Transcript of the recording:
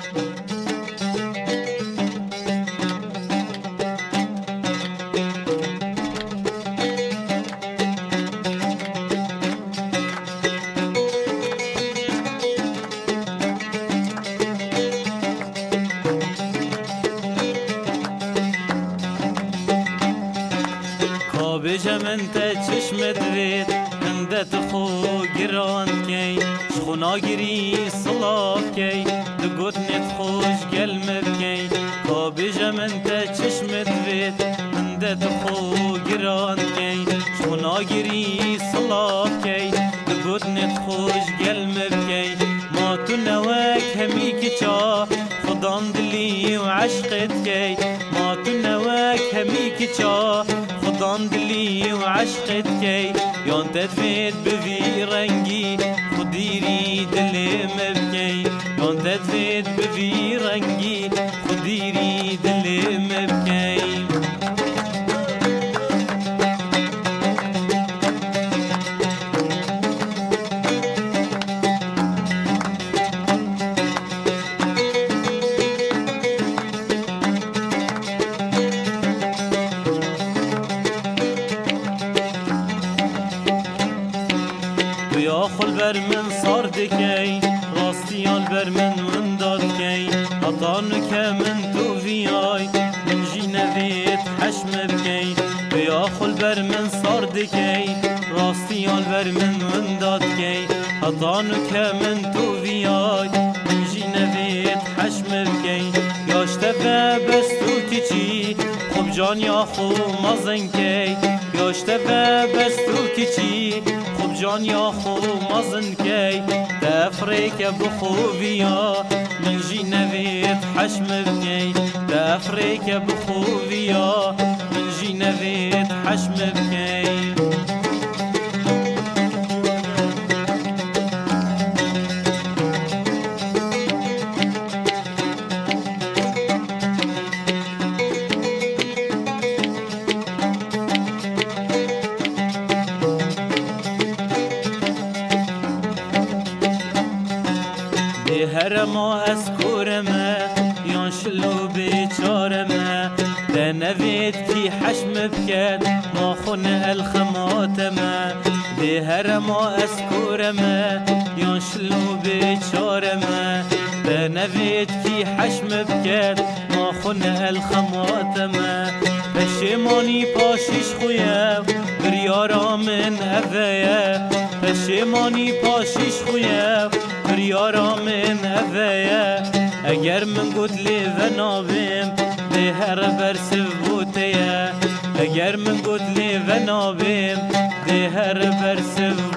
بجم انت چشمت وید هندت خو گران کی شخونا گری صلاف کی دگوتنت خوش گلمت کی کا بجم انت چشمت وید هندت خو گران کی شخونا گری صلاف کی دگوتنت خوش گلمت کی ما تو نواک همی کچا خدان دلی و عشقت کی ما تو نواک همی کچا خدان دلی و عشقت کی یان تدفید بوی رنگی خودیری دلی مبکی یان تدفید بوی رنگی خودیری دلی مبکی خل بر من صار دکی راستیان بر من ونداد کی اطان که من تو ویای من جی نوید حشم بکی بیا خل بر من صار دکی راستیان بر من ونداد کی اطان که من تو ویای من جی نوید حشم بکی یاشته بستو کچی خوب جان یا خوب مزن کی یاشته بستو کچی جان یا خوب مزن کی تفریک بخوبیا من جی نوید حشم بکی تفریک بخوبیا من جی نوید حشم بکی هرما اسکورمه یان شلو بیچارمه دنوید کی حشم بکد ما خون الخماتمه ده هرما اسکورمه یان شلو بیچارمه دنوید کی حشم بکد ما خون الخماتمه پشیمانی پاشیش خویم بریارا من اویه پشیمانی پاشیش خویم بریارا من اویه اگر من گود لی و نابیم ده هر برسف بوتیه اگر من گود لی و نابیم ده هر برسف